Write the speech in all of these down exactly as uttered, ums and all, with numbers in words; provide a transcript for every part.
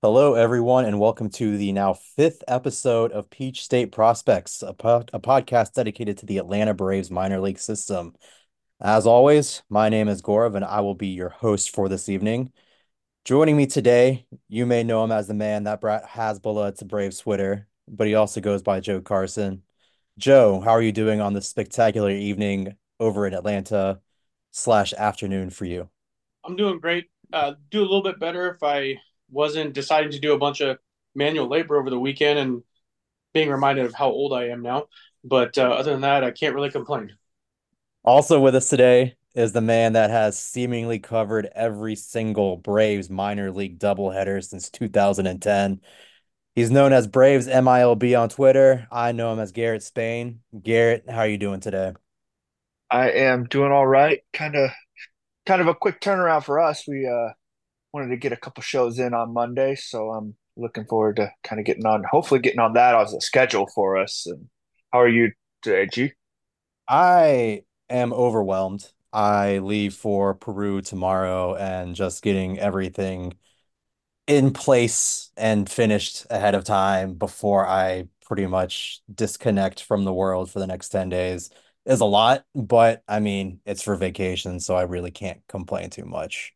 Hello, everyone, and welcome to the now fifth episode of Peach State Prospects, a, po- a podcast dedicated to the Atlanta Braves minor league system. As always, my name is Gaurav, and I will be your host for this evening. Joining me today, you may know him as the man that brought Hasbulla to Braves Twitter, but he also goes by Joe Carson. Joe, how are you doing on this spectacular evening over in Atlanta slash afternoon for you? I'm doing great. Uh, do a little bit better if I wasn't deciding to do a bunch of manual labor over the weekend and being reminded of how old I am now. But uh, other than that, I can't really complain. Also with us today is the man that has seemingly covered every single Braves minor league doubleheader since two thousand ten. He's known as Braves M I L B on Twitter. I know him as Garrett Spain. Garrett, how are you doing today? I am doing all right. Kind of kind of a quick turnaround for us. We uh wanted to get a couple shows in on Monday, so I'm looking forward to kind of getting on, hopefully getting on that as a schedule for us. And how are you today, G? I am overwhelmed. I leave for Peru tomorrow and just getting everything in place and finished ahead of time before I pretty much disconnect from the world for the next ten days is a lot, but I mean, it's for vacation, so I really can't complain too much.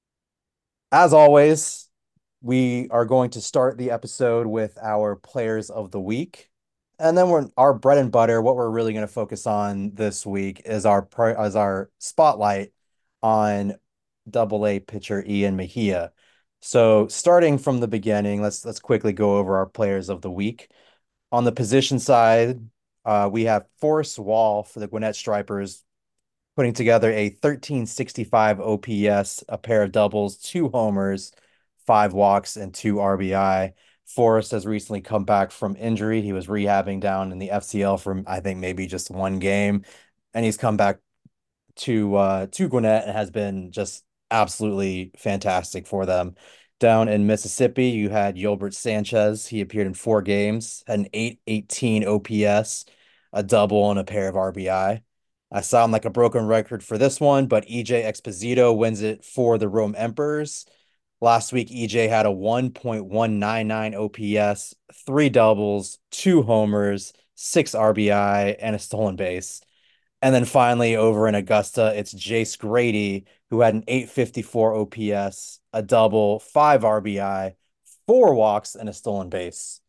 As always, we are going to start the episode with our players of the week. And then we're our bread and butter, what we're really going to focus on this week is our pri- as our spotlight on double A pitcher Ian Mejia. So starting from the beginning, let's let's quickly go over our players of the week. On the position side, uh, we have Forrest Wall for the Gwinnett Stripers, putting together a thirteen sixty-five O P S, a pair of doubles, two homers, five walks, and two R B I. Forrest has recently come back from injury. He was rehabbing down in the F C L for, I think, maybe just one game, and he's come back to uh to Gwinnett and has been just absolutely fantastic for them. Down in Mississippi, you had Yolbert Sanchez. He appeared in four games, had an eight eighteen O P S, a double, and a pair of R B I. I I sound like a broken record for this one, but E J Exposito wins it for the Rome Emperors. Last week, E J had a one point one nine nine O P S, three doubles, two homers, six R B I, and a stolen base. And then finally, over in Augusta, it's Jace Grady, who had an eight fifty-four O P S, a double, five R B I, four walks, and a stolen base.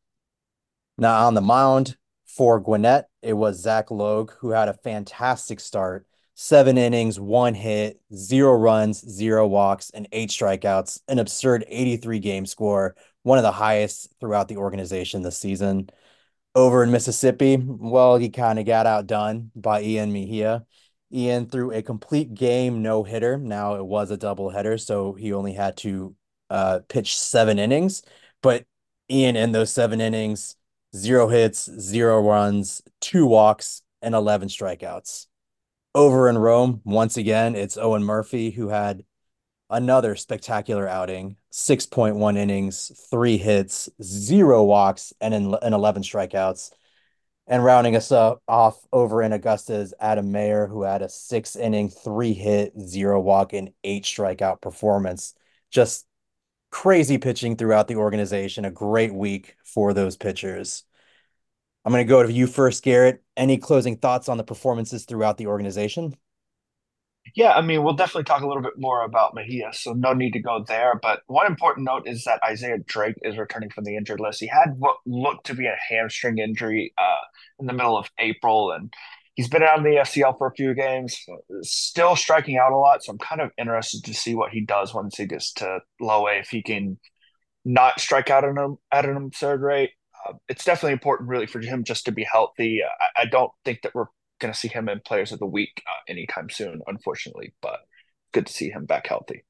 Now on the mound for Gwinnett, it was Zach Logue, who had a fantastic start. Seven innings, one hit, zero runs, zero walks, and eight strikeouts, an absurd eighty-three game score, one of the highest throughout the organization this season. Over in Mississippi, well, he kind of got outdone by Ian Mejia. Ian threw a complete game no hitter. Now it was a double header, so he only had to uh, pitch seven innings. But Ian, in those seven innings, zero hits, zero runs, two walks, and eleven strikeouts. Over in Rome, once again, it's Owen Murphy who had another spectacular outing, six point one innings, three hits, zero walks, and, in, and eleven strikeouts. And rounding us up off over in Augusta's Adam Mayer, who had a six inning, three hit, zero walk, and eight strikeout performance. Just crazy pitching throughout the organization. A great week for those pitchers. I'm going to go to you first, Garrett. Any closing thoughts on the performances throughout the organization? Yeah, I mean, we'll definitely talk a little bit more about Mejia, so no need to go there. But one important note is that Isaiah Drake is returning from the injured list. He had what looked to be a hamstring injury uh, in the middle of April, and he's been out in the F C L for a few games, still striking out a lot. So I'm kind of interested to see what he does once he gets to low A, if he can not strike out at an, at an absurd rate. Uh, it's definitely important, really, for him just to be healthy. Uh, I, I don't think that we're going to see him in Players of the Week uh, anytime soon, unfortunately, but good to see him back healthy.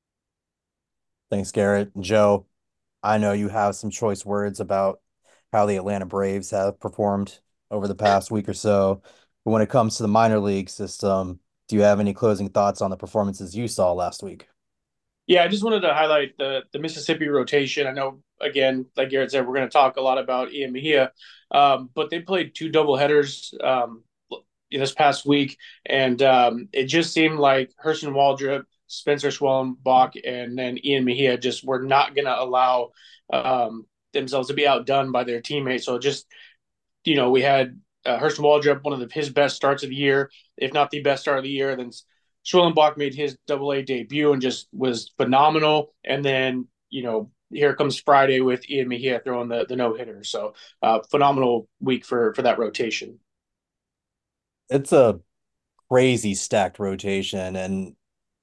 Thanks, Garrett. Joe, I know you have some choice words about how the Atlanta Braves have performed over the past week or so. But when it comes to the minor league system, do you have any closing thoughts on the performances you saw last week? Yeah, I just wanted to highlight the the Mississippi rotation. I know, again, like Garrett said, we're going to talk a lot about Ian Mejia, um, but they played two double headers. Um, this past week, and um, it just seemed like Herschel Waldrop, Spencer Schwellenbach, and then Ian Mejia just were not going to allow um, themselves to be outdone by their teammates. So just you know, we had uh, Herschel Waldrop, one of the, his best starts of the year, if not the best start of the year. Then Schwellenbach made his Double A debut and just was phenomenal. And then you know, here comes Friday with Ian Mejia throwing the, the no hitter. So uh, phenomenal week for for that rotation. It's a crazy stacked rotation, and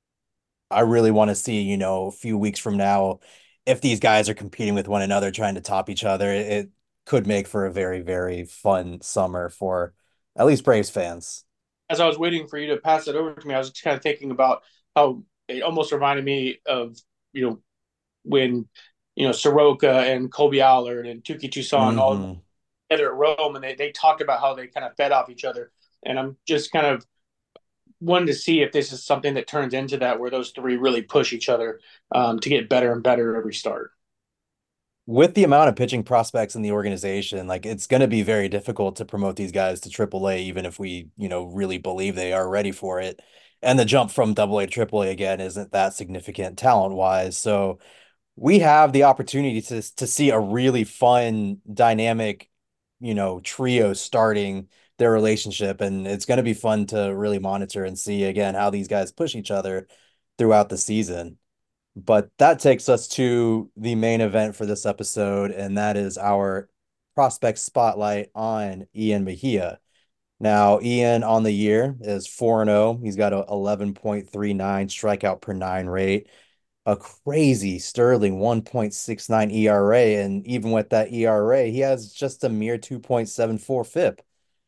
I really want to see, you know, a few weeks from now, if these guys are competing with one another, trying to top each other, it could make for a very, very fun summer for at least Braves fans. As I was waiting for you to pass it over to me, I was just kind of thinking about how it almost reminded me of you know when you know Soroka and Colby Allard and Tuki Tucson all Hmm. together at Rome, and they they talked about how they kind of fed off each other. And I'm just kind of wanting to see if this is something that turns into that, where those three really push each other um, to get better and better every start. With the amount of pitching prospects in the organization, like it's going to be very difficult to promote these guys to triple A, even if we, you know, really believe they are ready for it. And the jump from double A to triple A again isn't that significant talent wise. So we have the opportunity to to see a really fun, dynamic, you know, trio starting their relationship, and it's going to be fun to really monitor and see again how these guys push each other throughout the season. But that takes us to the main event for this episode, and that is our prospect spotlight on Ian Mejia. Now, Ian on the year is four and oh. He's got a eleven point three nine strikeout per nine rate, a crazy sterling one point six nine E R A. And even with that E R A, he has just a mere two point seven four FIP,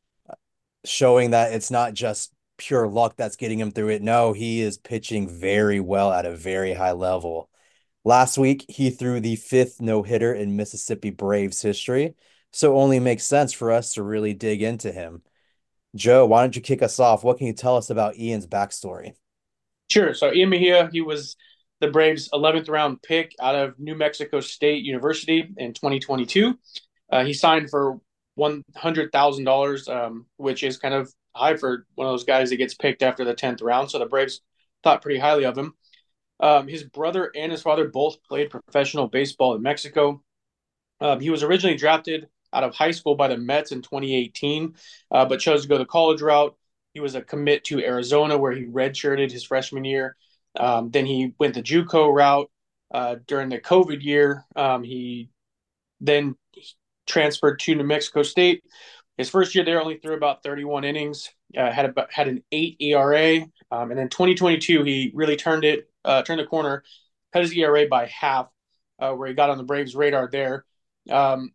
showing that it's not just pure luck that's getting him through it. No, he is pitching very well at a very high level. Last week, he threw the fifth no-hitter in Mississippi Braves history, so it only makes sense for us to really dig into him. Joe, why don't you kick us off? What can you tell us about Ian's backstory? Sure. So Ian Mejia, he was the Braves' eleventh round pick out of New Mexico State University in twenty twenty-two. Uh, he signed for one hundred thousand dollars, um, which is kind of high for one of those guys that gets picked after the tenth round. So the Braves thought pretty highly of him. Um, his brother and his father both played professional baseball in Mexico. Um, he was originally drafted out of high school by the Mets in twenty eighteen, uh, but chose to go the college route. He was a commit to Arizona, where he redshirted his freshman year. Um, then he went the JUCO route uh, during the COVID year. Um, he then transferred to New Mexico State. His first year there only threw about thirty-one innings, uh, had about had an eight E R A, um, and then twenty twenty-two he really turned it uh, turned the corner, cut his E R A by half, uh, where he got on the Braves' radar there. Um,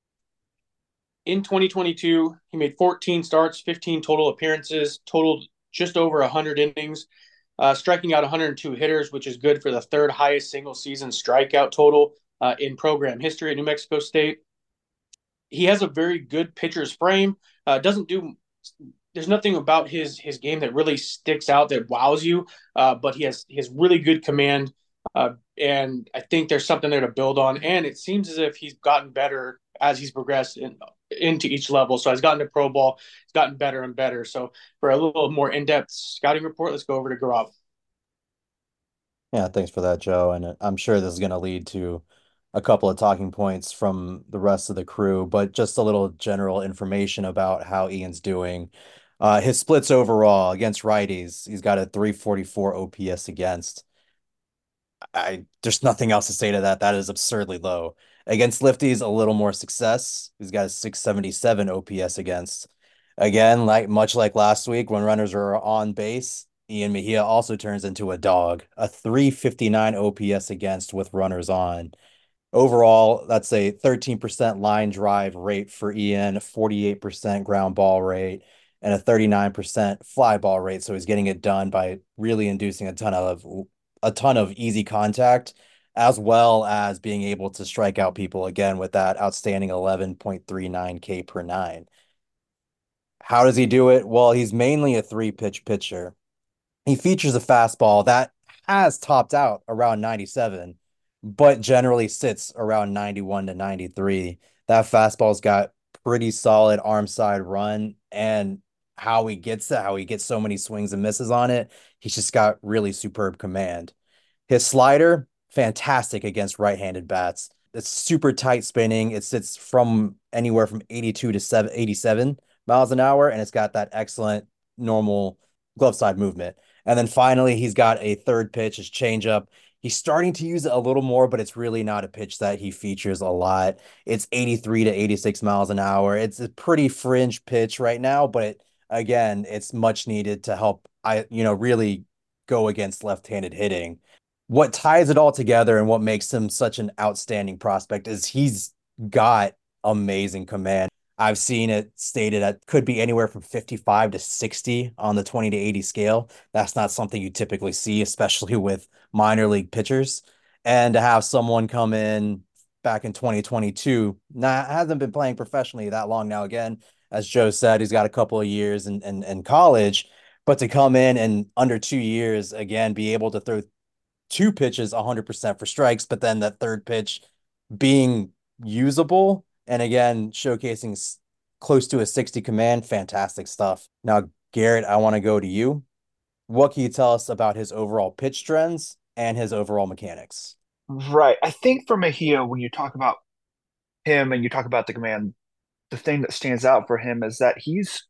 in twenty twenty-two, he made fourteen starts, fifteen total appearances, totaled just over one hundred innings, uh, striking out one hundred two hitters, which is good for the third highest single season strikeout total uh, in program history at New Mexico State. He has a very good pitcher's frame. Uh, doesn't do there's nothing about his his game that really sticks out that wows you, uh, but he has he has really good command, uh, and I think there's something there to build on. And it seems as if he's gotten better as he's progressed in, into each level. So he's gotten to pro ball, he's gotten better and better. So for a little more in depth scouting report, let's go over to Gaurav. Yeah, thanks for that, Joe. And I'm sure this is going to lead to a couple of talking points from the rest of the crew, but just a little general information about how Ian's doing. Uh, his splits overall against righties, he's got a three forty-four O P S against. I There's nothing else to say to that. That is absurdly low. Against lefties, a little more success. He's got a six seventy-seven O P S against. Again, like much like last week when runners are on base, Ian Mejia also turns into a dog. A three fifty-nine O P S against with runners on. Overall, that's a thirteen percent line drive rate for Ian, forty-eight percent ground ball rate, and a thirty-nine percent fly ball rate. So he's getting it done by really inducing a ton of a ton of easy contact, as well as being able to strike out people again with that outstanding eleven point three nine K per nine. How does he do it? Well, he's mainly a three pitch pitcher. He features a fastball that has topped out around ninety-seven, but generally sits around ninety-one to ninety-three. That fastball's got pretty solid arm side run and how he gets that, how he gets so many swings and misses on it. He's just got really superb command. His slider, fantastic against right-handed bats. It's super tight spinning. It sits from anywhere from eighty-two to seven, eighty-seven miles an hour, and it's got that excellent normal glove side movement. And then finally, he's got a third pitch, his changeup. He's starting to use it a little more, but it's really not a pitch that he features a lot. It's eighty-three to eighty-six miles an hour. It's a pretty fringe pitch right now, but it, again, it's much needed to help I, you know, really go against left-handed hitting. What ties it all together and what makes him such an outstanding prospect is he's got amazing command. I've seen it stated that could be anywhere from fifty-five to sixty on the twenty to eighty scale. That's not something you typically see, especially with minor league pitchers. And to have someone come in back in twenty twenty-two, nah, hasn't been playing professionally that long now. Again, as Joe said, he's got a couple of years in, in, in college, but to come in and under two years, again, be able to throw two pitches one hundred percent for strikes, but then that third pitch being usable and again showcasing close to a sixty command, fantastic stuff. Now, Garrett, I want to go to you. What can you tell us about his overall pitch trends and his overall mechanics? Right. I think for Mejia, when you talk about him and you talk about the command, the thing that stands out for him is that he's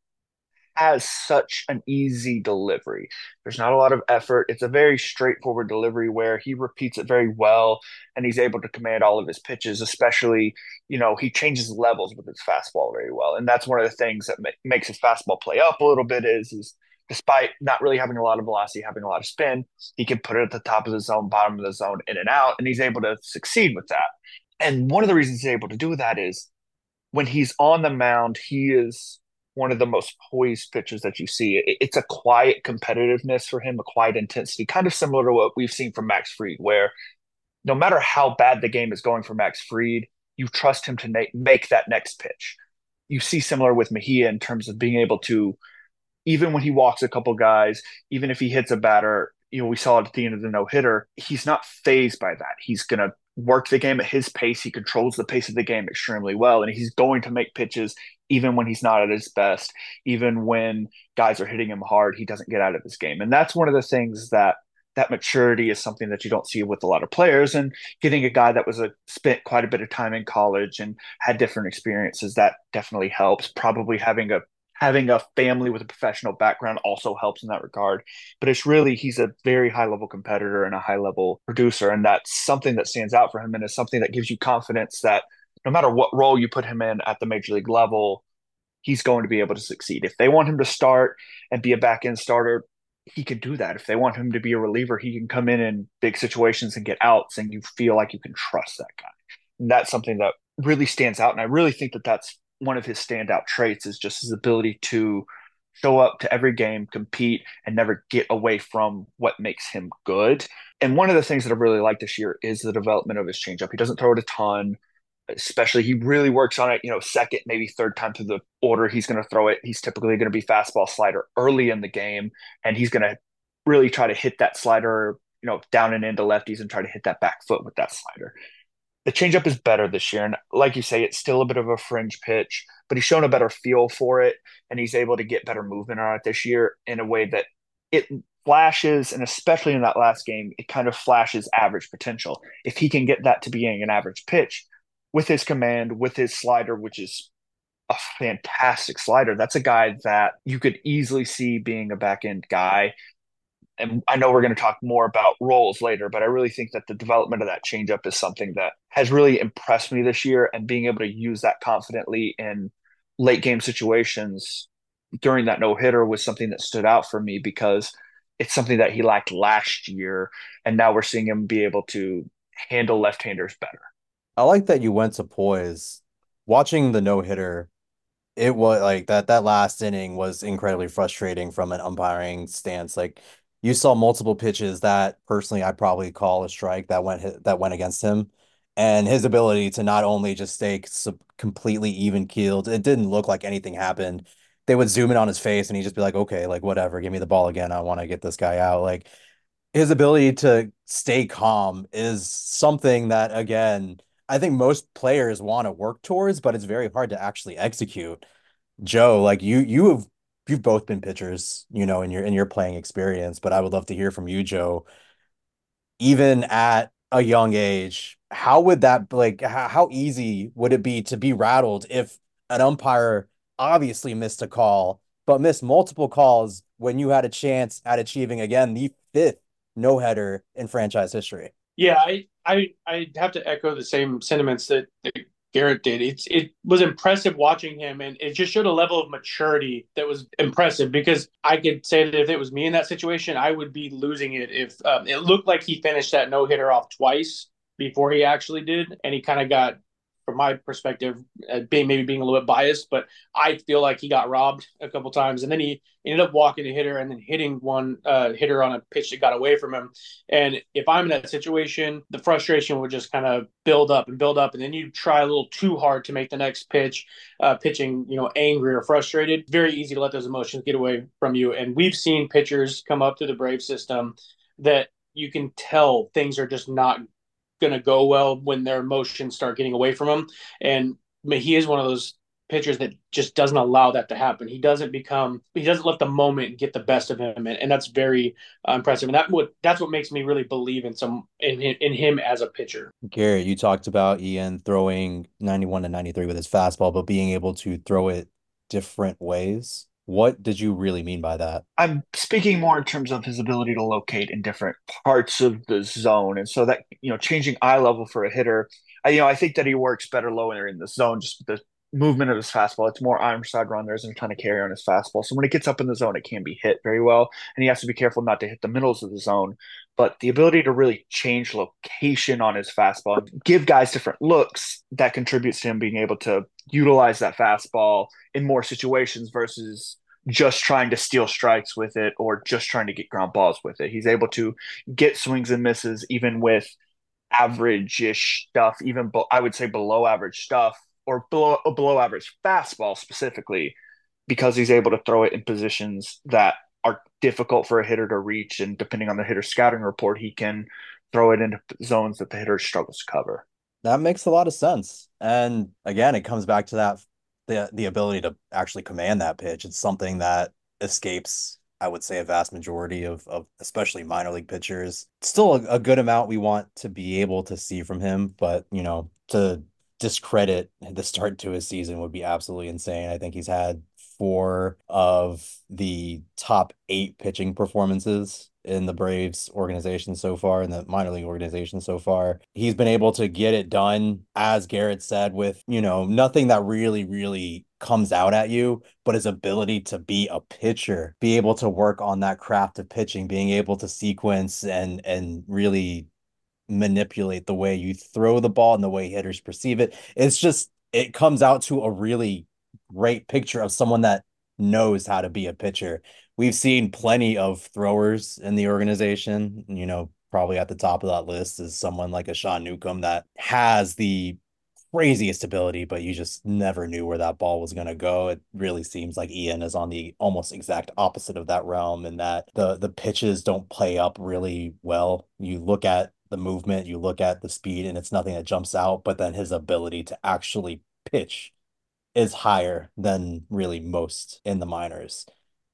has such an easy delivery. There's not a lot of effort. It's a very straightforward delivery where he repeats it very well and he's able to command all of his pitches, especially, you know, he changes levels with his fastball very well. And that's one of the things that ma- makes his fastball play up a little bit is, is despite not really having a lot of velocity, having a lot of spin, he can put it at the top of the zone, bottom of the zone, in and out, and he's able to succeed with that. And one of the reasons he's able to do that is when he's on the mound, he is one of the most poised pitchers that you see. It's a quiet competitiveness for him, a quiet intensity, kind of similar to what we've seen from Max Fried, where no matter how bad the game is going for Max Fried, you trust him to na- make that next pitch. You see similar with Mejia in terms of being able to, even when he walks a couple guys, even if he hits a batter, you know, we saw it at the end of the no hitter, he's not phased by that. He's going to work the game at his pace. He controls the pace of the game extremely well, and he's going to make pitches even when he's not at his best, even when guys are hitting him hard. He doesn't get out of his game, and that's one of the things that that maturity is something that you don't see with a lot of players. And getting a guy that was a spent quite a bit of time in college and had different experiences, that definitely helps. Probably having a having a family with a professional background also helps in that regard. But it's really, he's a very high level competitor and a high level producer. And that's something that stands out for him and is something that gives you confidence that no matter what role you put him in at the major league level, he's going to be able to succeed. If they want him to start and be a back end starter, he can do that. If they want him to be a reliever, he can come in in big situations and get outs, and you feel like you can trust that guy. And that's something that really stands out. And I really think that that's one of his standout traits is just his ability to show up to every game, compete, and never get away from what makes him good. And one of the things that I really like this year is the development of his changeup. He doesn't throw it a ton, especially he really works on it, you know, second, maybe third time through the order. He's going to throw it. He's typically going to be fastball slider early in the game, and he's going to really try to hit that slider, you know, down and into lefties and try to hit that back foot with that slider. The changeup is better this year. And like you say, it's still a bit of a fringe pitch, but he's shown a better feel for it. And he's able to get better movement on it this year in a way that it flashes. And especially in that last game, it kind of flashes average potential. If he can get that to being an average pitch with his command, with his slider, which is a fantastic slider, that's a guy that you could easily see being a back end guy. And I know we're going to talk more about roles later, but I really think that the development of that changeup is something that has really impressed me this year, and being able to use that confidently in late game situations during that no hitter was something that stood out for me because it's something that he lacked last year. And now we're seeing him be able to handle left handers better. I like that you went to poise. Watching the no-hitter, it was like that that last inning was incredibly frustrating from an umpiring stance. Like you saw multiple pitches that personally I probably call a strike that went that went against him, and his ability to not only just stay completely even keeled, it didn't look like anything happened. They would zoom in on his face and he'd just be like, okay, like whatever, give me the ball again. I want to get this guy out. Like his ability to stay calm is something that, again, I think most players want to work towards, but it's very hard to actually execute. Joe, like you you have you've both been pitchers, you know, in your in your playing experience, but I would love to hear from you, Joe. Even at a young age, how would that like how, how easy would it be to be rattled if an umpire obviously missed a call, but missed multiple calls when you had a chance at achieving again the fifth no header in franchise history? Yeah, I I I have to echo the same sentiments that, that Garrett did. It's it was impressive watching him, and it just showed a level of maturity that was impressive. Because I could say that if it was me in that situation, I would be losing it. If um, it looked like he finished that no hitter off twice before he actually did, and he kind of got, from my perspective, uh, being maybe being a little bit biased, but I feel like he got robbed a couple times, and then he ended up walking a hitter and then hitting one uh, hitter on a pitch that got away from him. And if I'm in that situation, the frustration would just kind of build up and build up, and then you try a little too hard to make the next pitch, uh, pitching, you know, angry or frustrated. Very easy to let those emotions get away from you. And we've seen pitchers come up to the Brave system that you can tell things are just not going to go well when their emotions start getting away from him. And I mean, he is one of those pitchers that just doesn't allow that to happen. He doesn't become, he doesn't let the moment get the best of him, and, and that's very uh, impressive. And that what that's what makes me really believe in some in in him as a pitcher. Garrett, you talked about Ian throwing ninety-one to ninety-three with his fastball, but being able to throw it different ways. What did you really mean by that? I'm speaking more in terms of his ability to locate in different parts of the zone. And so that, you know, changing eye level for a hitter, I, you know, I think that he works better lower in the zone, just with the movement of his fastball. It's more arm side run. There isn't a ton of carry on his fastball. So when it gets up in the zone, it can be hit very well. And he has to be careful not to hit the middles of the zone. But the ability to really change location on his fastball, give guys different looks, that contributes to him being able to utilize that fastball in more situations versus just trying to steal strikes with it or just trying to get ground balls with it. He's able to get swings and misses even with average-ish stuff, even be- I would say below average stuff or below below average fastball specifically, because he's able to throw it in positions that are difficult for a hitter to reach, and depending on the hitter's scouting report, he can throw it into zones that the hitter struggles to cover. That makes a lot of sense. And again, it comes back to that the the ability to actually command that pitch. It's something that escapes, I would say, a vast majority of of especially minor league pitchers. Still a, a good amount we want to be able to see from him, but you know, to discredit the start to his season would be absolutely insane. I think he's had four of the top eight pitching performances in the Braves organization so far, in the minor league organization so far. He's been able to get it done, as Garrett said, with, you know, nothing that really, really comes out at you, but his ability to be a pitcher, be able to work on that craft of pitching, being able to sequence and and really manipulate the way you throw the ball and the way hitters perceive it. It's just it comes out to a really great picture of someone that knows how to be a pitcher. We've seen plenty of throwers in the organization. You know, probably at the top of that list is someone like a Sean Newcomb that has the craziest ability, but you just never knew where that ball was going to go. It really seems like Ian is on the almost exact opposite of that realm, and that the the pitches don't play up really well. You look at the movement, you look at the speed, and it's nothing that jumps out, but then his ability to actually pitch is higher than really most in the minors.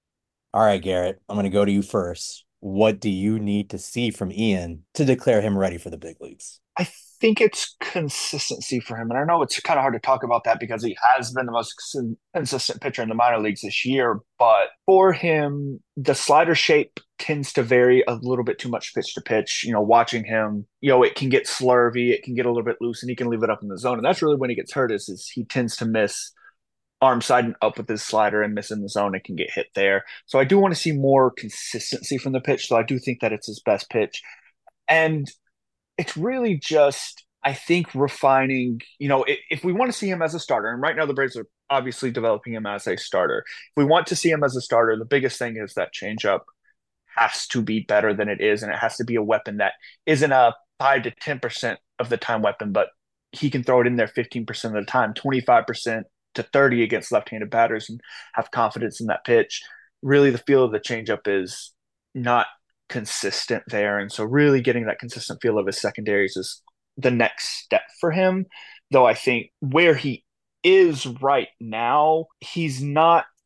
All right, Garrett, I'm going to go to you first. What do you need to see from Ian to declare him ready for the big leagues? I think it's consistency for him. And I know it's kind of hard to talk about that because he has been the most consistent pitcher in the minor leagues this year. But for him, the slider shape tends to vary a little bit too much pitch to pitch. You know, watching him, you know, it can get slurvy, it can get a little bit loose, and he can leave it up in the zone. And that's really when he gets hurt is, is he tends to miss arm side and up with his slider and miss in the zone. It can get hit there. So I do want to see more consistency from the pitch. So I do think that it's his best pitch. And it's really just, I think, refining, you know, if, if we want to see him as a starter, and right now the Braves are obviously developing him as a starter. If we want to see him as a starter, the biggest thing is that changeup has to be better than it is, and it has to be a weapon that isn't a five to ten percent of the time weapon, but he can throw it in there fifteen percent of the time, twenty-five percent to thirty against left-handed batters, and have confidence in that pitch. Really, the feel of the changeup is not consistent there. And so really getting that consistent feel of his secondaries is the next step for him. Though I think where he is right now, he's not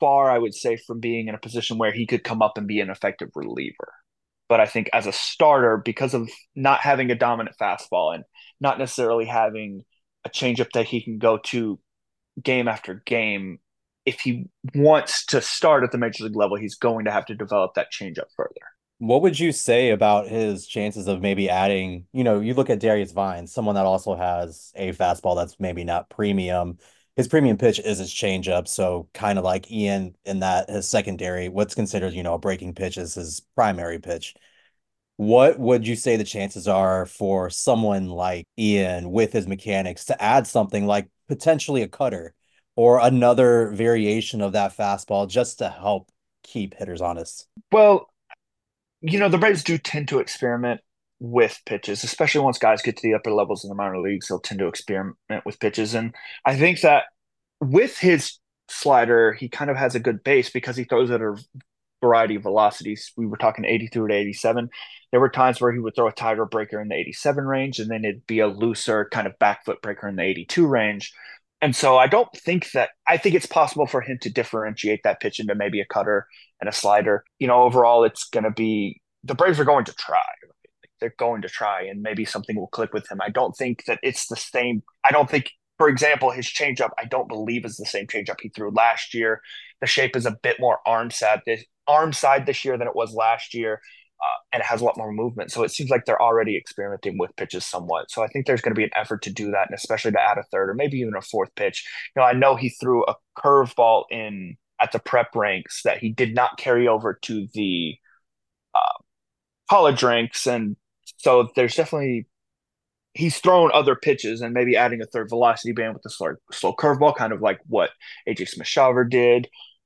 far, I would say, from being in a position where he could come up and be an effective reliever. But I think as a starter, because of not having a dominant fastball and not necessarily having a changeup that he can go to game after game, if he wants to start at the major league level, he's going to have to develop that changeup further. What would you say about his chances of maybe adding, you know, you look at Darius Vines, someone that also has a fastball that's maybe not premium. His premium pitch is his changeup, so kind of like Ian in that his secondary, what's considered, you know, a breaking pitch is his primary pitch. What would you say the chances are for someone like Ian with his mechanics to add something like potentially a cutter or another variation of that fastball just to help keep hitters honest? Well, you know, the Braves do tend to experiment with pitches, especially once guys get to the upper levels in the minor leagues, they'll tend to experiment with pitches. And I think that with his slider, he kind of has a good base because he throws at a variety of velocities. We were talking eighty-two to eighty-seven. There were times where he would throw a tighter breaker in the eighty-seven range, and then it'd be a looser kind of back foot breaker in the eighty-two range. And so I don't think that I think it's possible for him to differentiate that pitch into maybe a cutter and a slider. You know, overall, it's going to be the Braves are going to try. They're going to try, and maybe something will click with him. I don't think that it's the same. I don't think, for example, his changeup, I don't believe is the same changeup he threw last year. The shape is a bit more arm side this arm side this year than it was last year, uh, and it has a lot more movement. So it seems like they're already experimenting with pitches somewhat. So I think there's going to be an effort to do that, and especially to add a third or maybe even a fourth pitch. You know, I know he threw a curveball in at the prep ranks that he did not carry over to the uh, college ranks, and so there's definitely he's thrown other pitches and maybe adding a third velocity band with the slow, slow curveball, kind of like what A J Smith-Shawver did,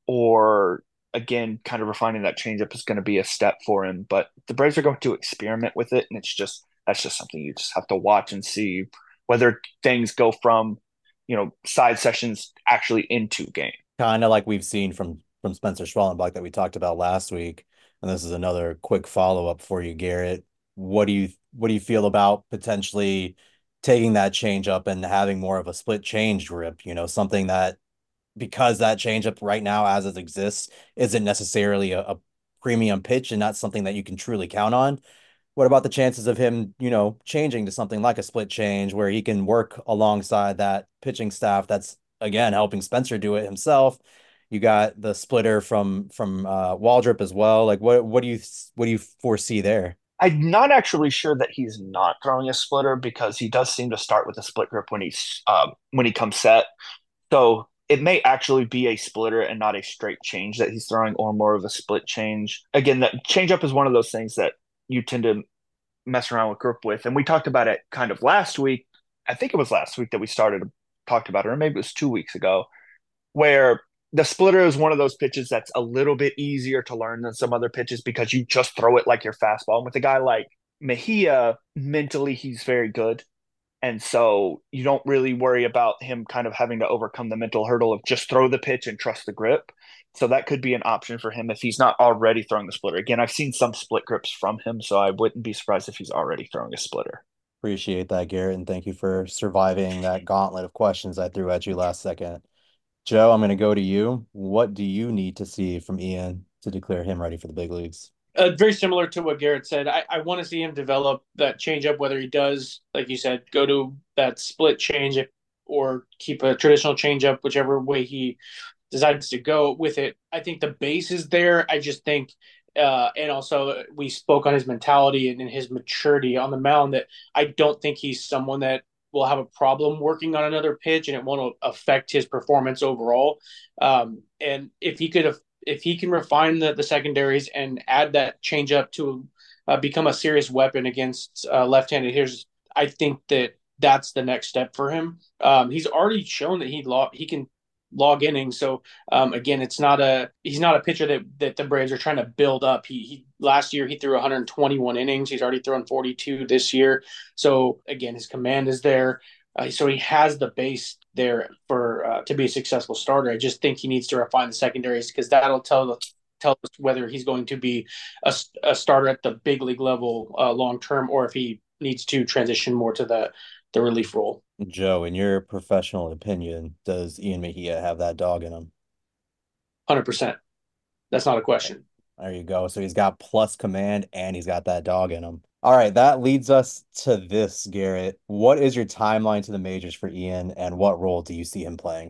or again, kind of refining that changeup is going to be a step for him. But the Braves are going to experiment with it, and it's just that's just something you just have to watch and see whether things go from you know side sessions actually into game. Kind of like we've seen from from Spencer Schwellenbach that we talked about last week. And this is another quick follow-up for you, Garrett. What do you what do you feel about potentially taking that change up and having more of a split change grip? You know, something that because that changeup right now as it exists isn't necessarily a, a premium pitch and not something that you can truly count on. What about the chances of him, you know, changing to something like a split change where he can work alongside that pitching staff that's again helping Spencer do it himself? You got the splitter from from uh Waldrop as well. Like what what do you what do you foresee there? I'm not actually sure that he's not throwing a splitter because he does seem to start with a split grip when he's um, when he comes set. So it may actually be a splitter and not a straight change that he's throwing, or more of a split change. Again, that changeup is one of those things that you tend to mess around with grip with, and we talked about it kind of last week. I think it was last week that we started talked about it, or maybe it was two weeks ago, where the splitter is one of those pitches that's a little bit easier to learn than some other pitches because you just throw it like your fastball. And with a guy like Mejia, mentally he's very good. And so you don't really worry about him kind of having to overcome the mental hurdle of just throw the pitch and trust the grip. So that could be an option for him if he's not already throwing the splitter. Again, I've seen some split grips from him, so I wouldn't be surprised if he's already throwing a splitter. Appreciate that, Garrett, and thank you for surviving that gauntlet of questions I threw at you last second. Joe, I'm going to go to you. What do you need to see from Ian to declare him ready for the big leagues? Uh, very similar to what Garrett said. I, I want to see him develop that changeup, whether he does, like you said, go to that split change or keep a traditional changeup, whichever way he decides to go with it. I think the base is there. I just think, uh, and also we spoke on his mentality and, and his maturity on the mound, that I don't think he's someone that will have a problem working on another pitch and it won't affect his performance overall. Um, and if he could have, if he can refine the, the secondaries and add that changeup to uh, become a serious weapon against uh, left-handed hitters, I think that that's the next step for him. Um, he's already shown that he log, he can log innings. So um, again, it's not a he's not a pitcher that that the Braves are trying to build up. He, he last year he threw one hundred twenty-one innings. He's already thrown forty-two this year. So again, his command is there. Uh, so he has the base there for uh, to be a successful starter. I just think he needs to refine the secondaries because that'll tell tell us whether he's going to be a, a starter at the big league level uh, long term, or if he needs to transition more to the the relief role. Joe, in your professional opinion, does Ian Mejia have that dog in him? one hundred percent. That's not a Right. question. There you go. So he's got plus command and he's got that dog in him. All right, that leads us to this, Garrett. What is your timeline to the majors for Ian, and what role do you see him playing?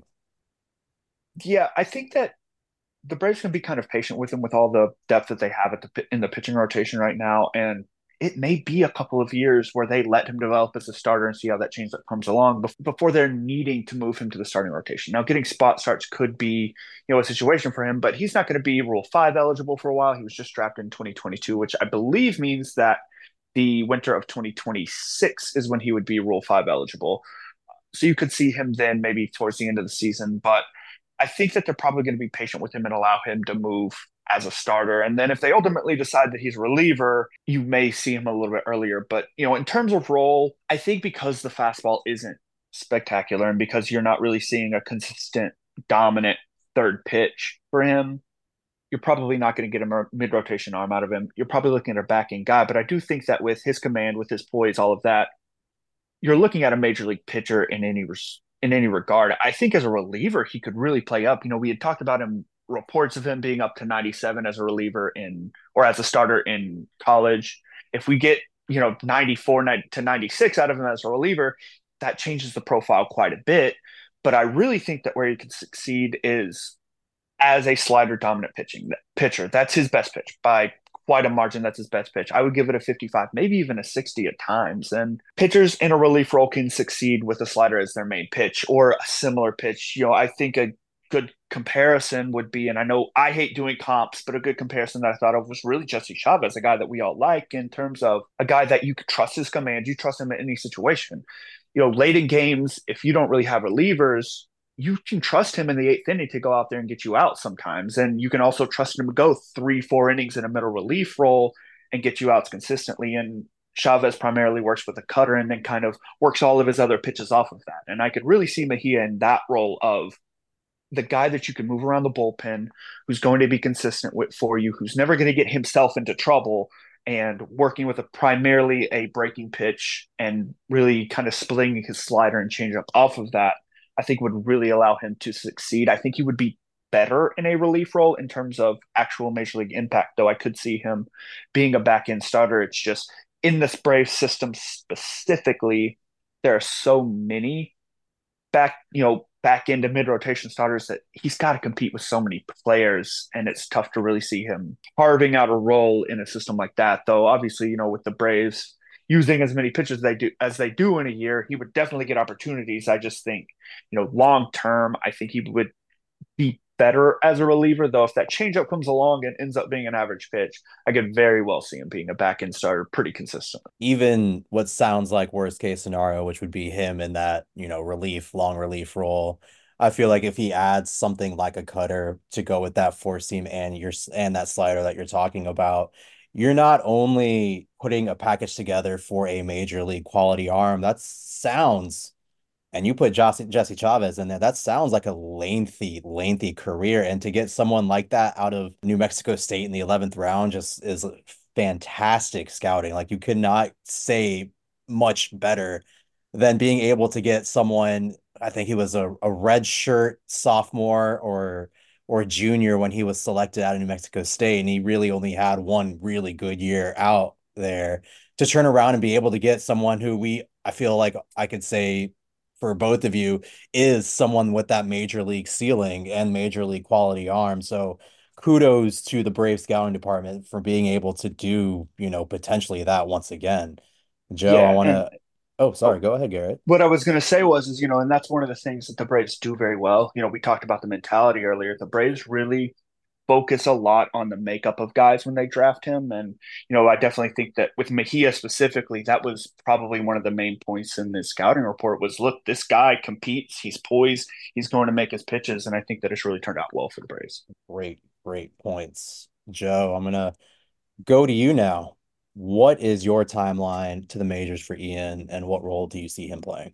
Yeah, I think that the Braves can be kind of patient with him with all the depth that they have at the in the pitching rotation right now, and it may be a couple of years where they let him develop as a starter and see how that changeup comes along before they're needing to move him to the starting rotation. Now, getting spot starts could be, you know, a situation for him, but he's not going to be Rule Five eligible for a while. He was just drafted in twenty twenty-two, which I believe means that the winter of twenty twenty-six is when he would be Rule Five eligible. So you could see him then maybe towards the end of the season, but I think that they're probably going to be patient with him and allow him to move as a starter. And then if they ultimately decide that he's a reliever, you may see him a little bit earlier. But, you know, in terms of role, I think because the fastball isn't spectacular and because you're not really seeing a consistent, dominant third pitch for him, you're probably not going to get a mid rotation arm out of him. You're probably looking at a backing guy. But I do think that with his command, with his poise, all of that, you're looking at a major league pitcher in any res- in any regard. I think as a reliever, he could really play up. You know, we had talked about him reports of him being up to ninety-seven as a reliever in or as a starter in college. If we get, you know, ninety-four to ninety-six out of him as a reliever, that changes the profile quite a bit. But I really think that where he could succeed is as a slider dominant pitching pitcher. That's his best pitch by quite a margin. That's his best pitch. I would give it a fifty-five, maybe even a sixty at times. And pitchers in a relief role can succeed with a slider as their main pitch or a similar pitch. You know, I think a good comparison would be, and I know I hate doing comps, but a good comparison that I thought of was really Jesse Chavez, a guy that we all like in terms of a guy that you could trust his command. You trust him in any situation. You know, late in games, if you don't really have relievers, you can trust him in the eighth inning to go out there and get you out sometimes. And you can also trust him to go three, four innings in a middle relief role and get you outs consistently. And Chavez primarily works with a cutter and then kind of works all of his other pitches off of that. And I could really see Mejia in that role of the guy that you can move around the bullpen, who's going to be consistent with for you, who's never going to get himself into trouble, and working with a primarily a breaking pitch and really kind of splitting his slider and changeup off of that. I think would really allow him to succeed. I think he would be better in a relief role in terms of actual major league impact, though I could see him being a back end starter. It's just in this Brave system specifically, there are so many back, you know, back into mid rotation starters that he's got to compete with so many players, and it's tough to really see him carving out a role in a system like that. Though obviously, you know, with the Braves using as many pitches they do as they do in a year, he would definitely get opportunities. I just think, you know, long term, I think he would be better as a reliever. Though, if that changeup comes along and ends up being an average pitch, I could very well see him being a back end starter pretty consistently. Even what sounds like worst case scenario, which would be him in that, you know, relief, long relief role. I feel like if he adds something like a cutter to go with that four seam and your and that slider that you're talking about, you're not only putting a package together for a major league quality arm. That sounds, and you put Jesse, Jesse Chavez in there, that sounds like a lengthy, lengthy career. And to get someone like that out of New Mexico State in the eleventh round just is fantastic scouting. Like you could not say much better than being able to get someone. I think he was a, a red shirt sophomore or or junior when he was selected out of New Mexico State, and he really only had one really good year out there to turn around and be able to get someone who we I feel like I could say for both of you is someone with that major league ceiling and major league quality arm. So kudos to the Brave scouting department for being able to do, you know, potentially that once again. Joe, I Yeah, want and to, oh, sorry, oh, go ahead, Garrett. what I was going to say was, is, you know, and that's one of the things that the Braves do very well. You know, we talked about the mentality earlier. The Braves really focus a lot on the makeup of guys when they draft him. And, you know, I definitely think that with Mejia specifically, that was probably one of the main points in this scouting report was, look, this guy competes, he's poised, he's going to make his pitches. And I think that it's really turned out well for the Braves. Great, great points. Joe, I'm gonna go to you now. What is your timeline to the majors for Ian, and what role do you see him playing?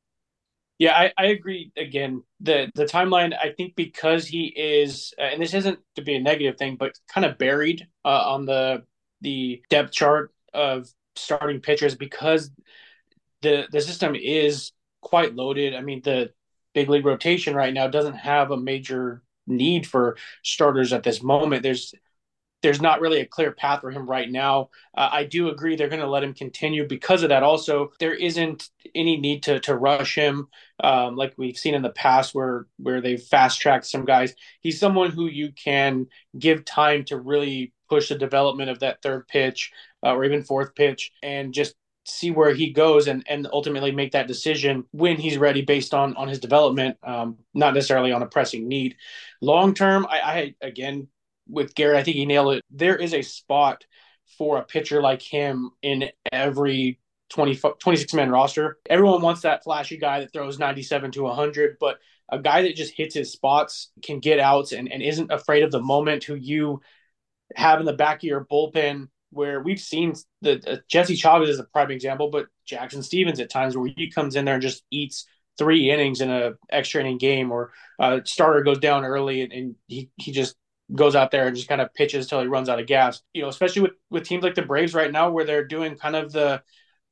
Yeah, I, I agree. Again, the the timeline. I think because he is, uh, and this isn't to be a negative thing, but kind of buried uh, on the the depth chart of starting pitchers because the the system is quite loaded. I mean, the big league rotation right now doesn't have a major. need for starters at this moment. There's there's not really a clear path for him right now. Uh, I do agree they're going to let him continue because of that. Also, there isn't any need to to rush him, um, like we've seen in the past where where they've fast tracked some guys. He's someone who you can give time to really push the development of that third pitch uh, or even fourth pitch, and just see where he goes and and ultimately make that decision when he's ready based on on his development, um, not necessarily on a pressing need. Long term, I, I again with Garrett, I think he nailed it. There is a spot for a pitcher like him in every twenty, twenty-six man roster. Everyone wants that flashy guy that throws ninety-seven to one hundred, but a guy that just hits his spots, can get outs, and, and isn't afraid of the moment, who you have in the back of your bullpen. Where we've seen the uh, Jesse Chavez is a prime example, but Jackson Stevens at times where he comes in there and just eats three innings in a extra inning game, or a uh, starter goes down early and, and he, he just goes out there and just kind of pitches till he runs out of gas. You know, especially with, with teams like the Braves right now, where they're doing kind of the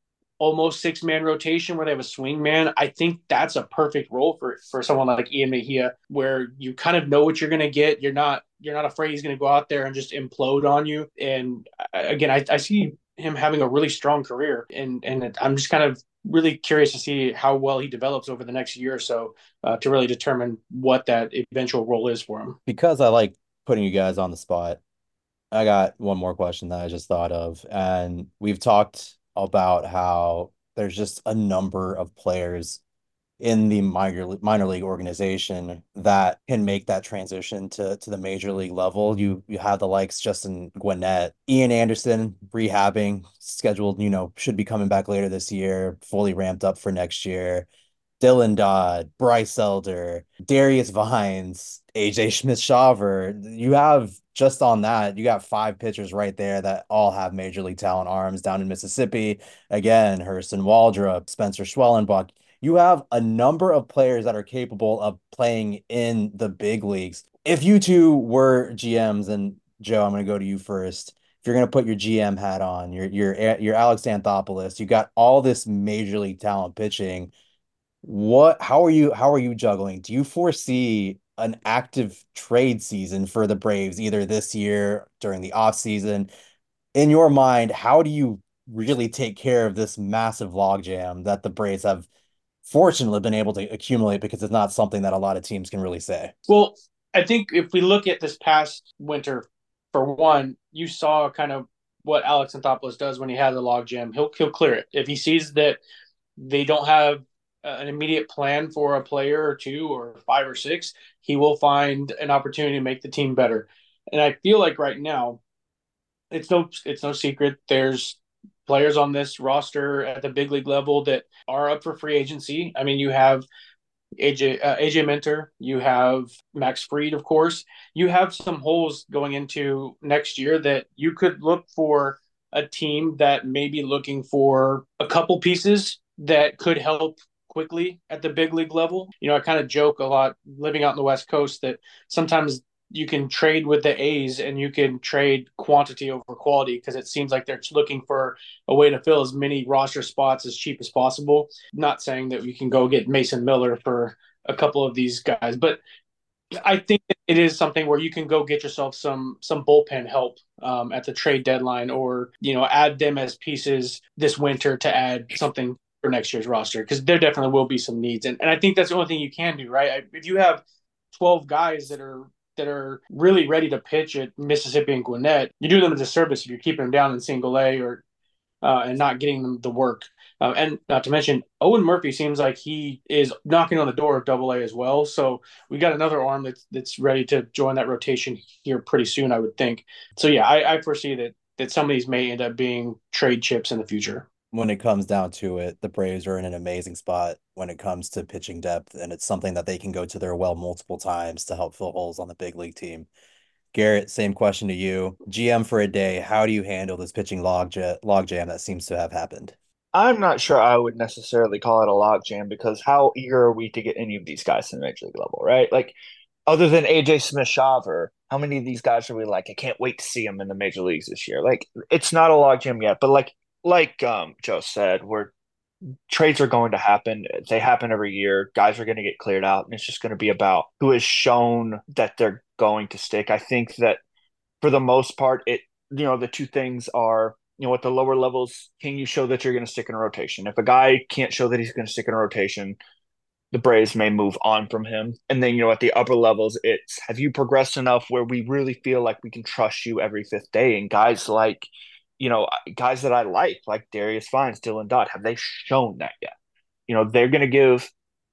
almost six man rotation where they have a swing man. I think that's a perfect role for, for someone like Ian Mejia, where you kind of know what you're going to get. You're not, you're not afraid he's going to go out there and just implode on you. And again, I, I see him having a really strong career, and, and I'm just kind of really curious to see how well he develops over the next year or so uh, to really determine what that eventual role is for him. Because I like putting you guys on the spot, I got one more question that I just thought of. And we've talked about how there's just a number of players in the minor minor league organization that can make that transition to to the major league level. You you have the likes Justin Gwinnett, Ian Anderson rehabbing, scheduled, you know, should be coming back later this year, fully ramped up for next year. Dylan Dodd, Bryce Elder, Darius Vines, A J Smith-Shawver. You have just on that, you got five pitchers right there that all have major league talent arms down in Mississippi. Again, Hurston Waldrop, Spencer Schwellenbach. You have a number of players that are capable of playing in the big leagues. If you two were G Ms, and Joe, I'm going to go to you first. If you're going to put your G M hat on, you're, you're, you're Alex Anthopoulos, you got all this major league talent pitching. What, how are you, how are you juggling? Do you foresee an active trade season for the Braves either this year during the off season? In your mind, how do you really take care of this massive logjam that the Braves have fortunately been able to accumulate, because it's not something that a lot of teams can really say? Well, I think if we look at this past winter, for one, you saw kind of what Alex Anthopoulos does when he has a logjam. He'll he'll clear it. If he sees that they don't have an immediate plan for a player or two or five or six, he will find an opportunity to make the team better. And I feel like right now, it's no it's no secret there's players on this roster at the big league level that are up for free agency. I mean, you have A J uh, A J Minter, you have Max Fried, of course. You have some holes going into next year that you could look for a team that may be looking for a couple pieces that could help quickly at the big league level. You know, I kind of joke a lot living out in the West Coast that sometimes you can trade with the A's and you can trade quantity over quality, because it seems like they're looking for a way to fill as many roster spots as cheap as possible. Not saying that we can go get Mason Miller for a couple of these guys, but I think it is something where you can go get yourself some some bullpen help um, at the trade deadline, or you know, add them as pieces this winter to add something for next year's roster, because there definitely will be some needs, and and I think that's the only thing you can do, right? If you have twelve guys that are that are really ready to pitch at Mississippi and Gwinnett, you do them a disservice if you're keeping them down in single A or uh, and not getting them the work. Uh, and not to mention, Owen Murphy seems like he is knocking on the door of Double A as well. So we got another arm that's that's ready to join that rotation here pretty soon, I would think. So yeah, I, I foresee that that some of these may end up being trade chips in the future. When it comes down to it, the Braves are in an amazing spot when it comes to pitching depth, and it's something that they can go to their well multiple times to help fill holes on the big league team. Garrett, same question to you. G M for a day, how do you handle this pitching log logjam that seems to have happened? I'm not sure I would necessarily call it a logjam, because how eager are we to get any of these guys to the major league level, right? Like, other than A J Smith-Shawver, how many of these guys are we like, I can't wait to see them in the major leagues this year? Like, it's not a logjam yet, but like like um Joe said, we're trades are going to happen. They happen every year. Guys are going to get cleared out, and it's just going to be about who has shown that they're going to stick. I think that for the most part, it you know the two things are you know at the lower levels, can you show that you're going to stick in a rotation? If a guy can't show that he's going to stick in a rotation, the Braves may move on from him. And then, you know, at the upper levels, it's have you progressed enough where we really feel like we can trust you every fifth day? And guys like, you know, guys that I like, like Darius Fines, Dylan Dodd, have they shown that yet? You know, they're going to give,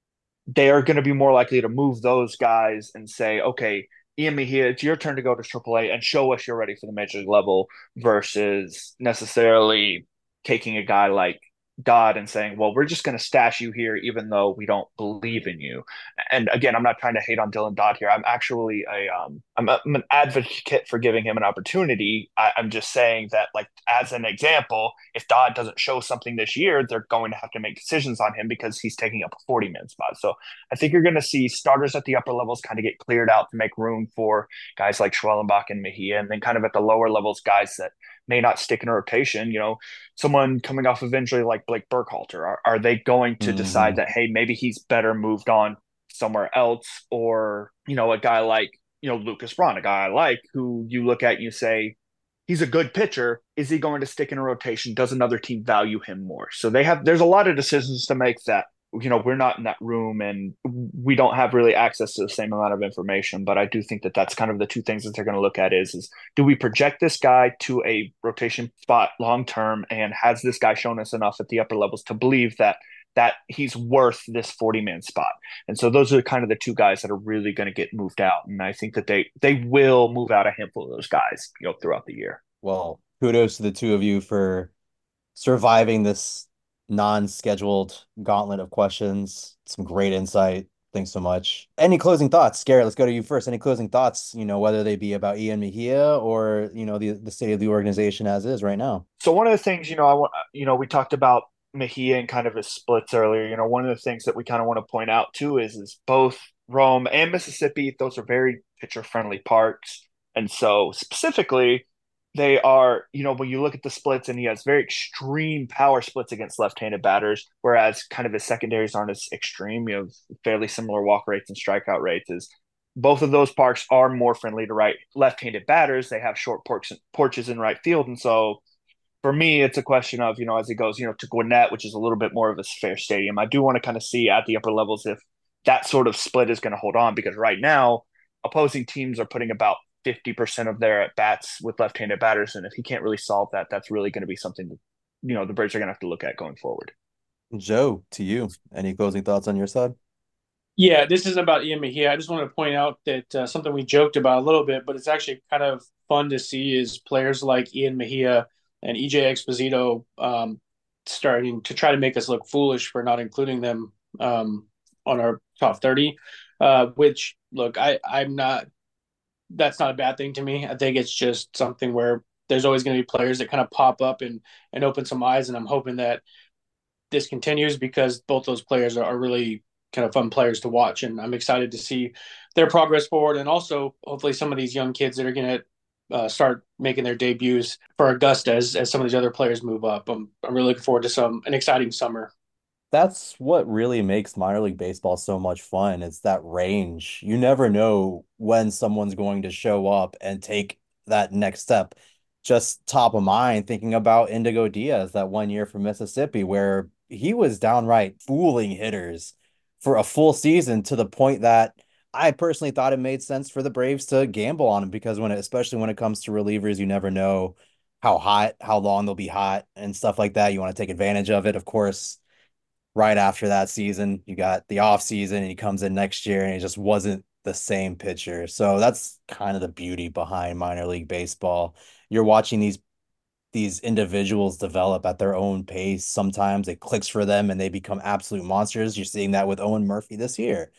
they are going to be more likely to move those guys and say, okay, Ian Mejia, it's your turn to go to triple A and show us you're ready for the major league level versus necessarily taking a guy like Dodd and saying, well, we're just going to stash you here even though we don't believe in you. And again, I'm not trying to hate on Dylan Dodd here. I'm actually a um I'm, a, I'm an advocate for giving him an opportunity. I, I'm just saying that, like, as an example, if Dodd doesn't show something this year, they're going to have to make decisions on him because he's taking up a forty man spot. So I think you're going to see starters at the upper levels kind of get cleared out to make room for guys like Schwellenbach and Mejia, and then kind of at the lower levels, guys that may not stick in a rotation. You know, someone coming off of injury like Blake Burkhalter, are, are they going to decide Hmm. that, hey, maybe he's better moved on somewhere else? Or, you know, a guy like, you know, Lucas Braun, a guy I like, who you look at and you say, he's a good pitcher. Is he going to stick in a rotation? Does another team value him more? So they have, there's a lot of decisions to make that, you know, we're not in that room and we don't have really access to the same amount of information. But I do think that that's kind of the two things that they're going to look at is, is do we project this guy to a rotation spot long term? And has this guy shown us enough at the upper levels to believe that that he's worth this forty man spot? And so those are kind of the two guys that are really going to get moved out. And I think that they they will move out a handful of those guys, you know, throughout the year. Well, kudos to the two of you for surviving this non-scheduled gauntlet of questions. Some great insight. Thanks so much. Any closing thoughts? Garrett, let's go to you first. Any closing thoughts, you know, whether they be about Ian Mejia or, you know, the the state of the organization as is right now? So one of the things, you know, I want, you know, we talked about Mejia and kind of his splits earlier. You know, one of the things that we kind of want to point out too is is both Rome and Mississippi, those are very pitcher friendly parks. And so specifically, they are, you know, when you look at the splits and he has very extreme power splits against left-handed batters, whereas kind of his secondaries aren't as extreme, you know, fairly similar walk rates and strikeout rates is both of those parks are more friendly to right left-handed batters. They have short porch, porches in right field. And so for me, it's a question of, you know, as he goes, you know, to Gwinnett, which is a little bit more of a fair stadium. I do want to kind of see at the upper levels if that sort of split is going to hold on, because right now, opposing teams are putting about fifty percent of their at bats with left handed batters. And if he can't really solve that, that's really going to be something that, you know, the Braves are going to have to look at going forward. Joe, to you. Any closing thoughts on your side? Yeah, this isn't about Ian Mejia. I just want to point out that uh, something we joked about a little bit, but it's actually kind of fun to see is players like Ian Mejia and E J Exposito um, starting to try to make us look foolish for not including them um, on our top thirty. Uh, which, look, I I'm not. That's not a bad thing to me. I think it's just something where there's always going to be players that kind of pop up and and open some eyes, and I'm hoping that this continues because both those players are, are really kind of fun players to watch, and I'm excited to see their progress forward, and also hopefully some of these young kids that are going to uh, start making their debuts for Augusta as, as some of these other players move up. I'm I'm really looking forward to some an exciting summer. That's what really makes minor league baseball so much fun. It's that range. You never know when someone's going to show up and take that next step. Just top of mind, thinking about Indigo Diaz that one year from Mississippi, where he was downright fooling hitters for a full season to the point that I personally thought it made sense for the Braves to gamble on him because when it, especially when it comes to relievers, you never know how hot, how long they'll be hot and stuff like that. You want to take advantage of it, of course right after that season. You got the off season and he comes in next year and he just wasn't the same pitcher. So that's kind of the beauty behind minor league baseball. You're watching these these individuals develop at their own pace. Sometimes it clicks for them and they become absolute monsters. You're seeing that with Owen Murphy this year.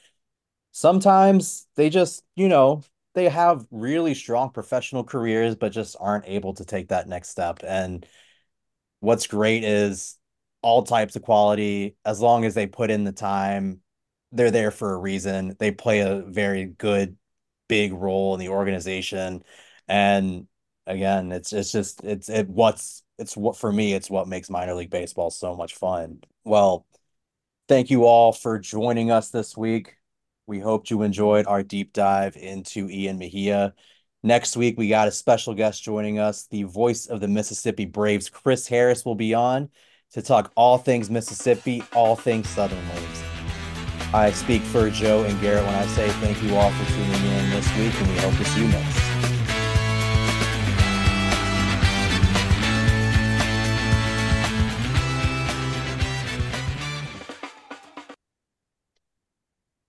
Sometimes they just, you know, they have really strong professional careers, but just aren't able to take that next step. And what's great is all types of quality, as long as they put in the time, they're there for a reason. They play a very good, big role in the organization. And again, it's it's just it's it what's it's what for me, it's what makes minor league baseball so much fun. Well, thank you all for joining us this week. We hope you enjoyed our deep dive into Ian Mejia. Next week, we got a special guest joining us. The voice of the Mississippi Braves, Chris Harris, will be on to talk all things Mississippi, all things Southern Waves. I speak for Joe and Garrett when I say thank you all for tuning in this week, and we hope to see you next.